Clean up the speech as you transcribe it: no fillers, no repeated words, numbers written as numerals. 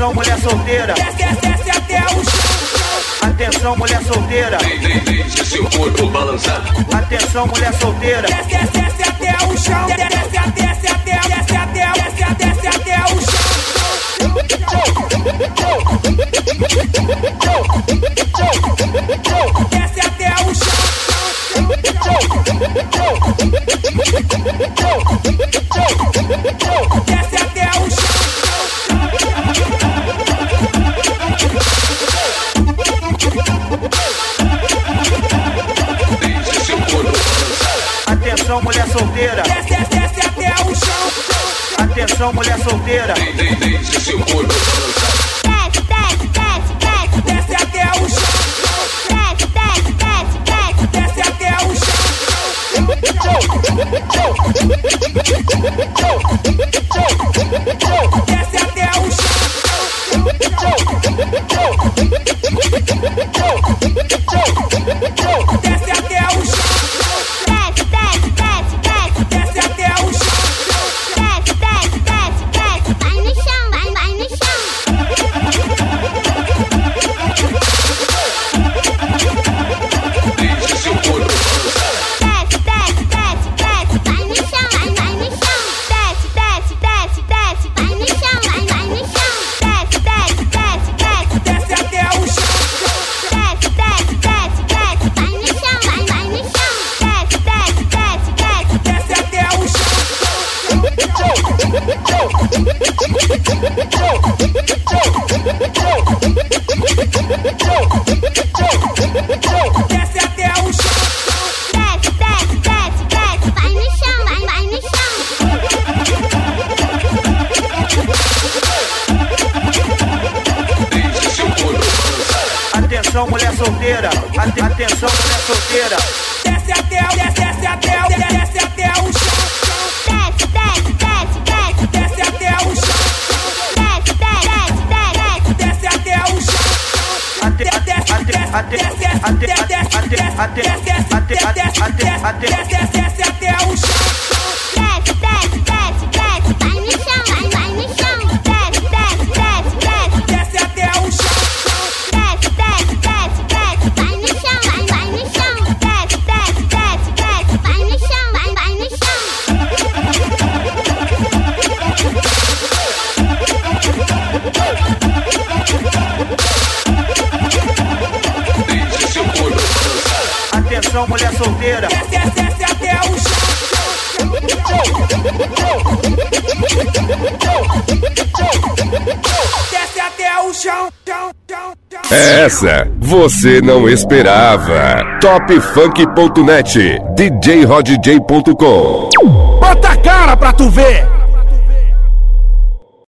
Atenção, mulher solteira. Desce até o chão. Atenção, mulher solteira. Deixe seu corpo balançar. Atenção, mulher solteira. Desce até o chão. Desce até o chão. Desce até o chão. Desce até o chão. Deixe seu corpo balançar. Atenção, mulher solteira. Desce até o chão. Atenção, mulher solteira. Deixe seu corpo balançar. Desce até o chão. Desce até o chão. Desce até o chão. Desce até o chão. Desce até o chão. Vai no chão, vai no chão. Deixe seu corpo balançar. Vai no chão, vai no chão. Desce, vai no chão, vai no chão. Desce Desce até o chão. vai no chão, vai no chão. Desce até o chão. Desce até o chão. Vai no chão, vai no chão. Deixe seu corpo balançar. Atenção, mulher solteira. Atenção, mulher solteira. Desce até o chão. Desce até o chão. Desce até o chão. Desce até o chão. Desce até o chão. Vai no chão, vai no chão. Desce até o chão. Vai no chão, vai no chão. Vai no chão, vai no chão. Deixe seu corpo balançar. Atenção, mulher solteira. Desce até o chão. Desce até o chão. Essa você não esperava. Topfunk.net, djrodj.com. Bota a cara pra tu ver.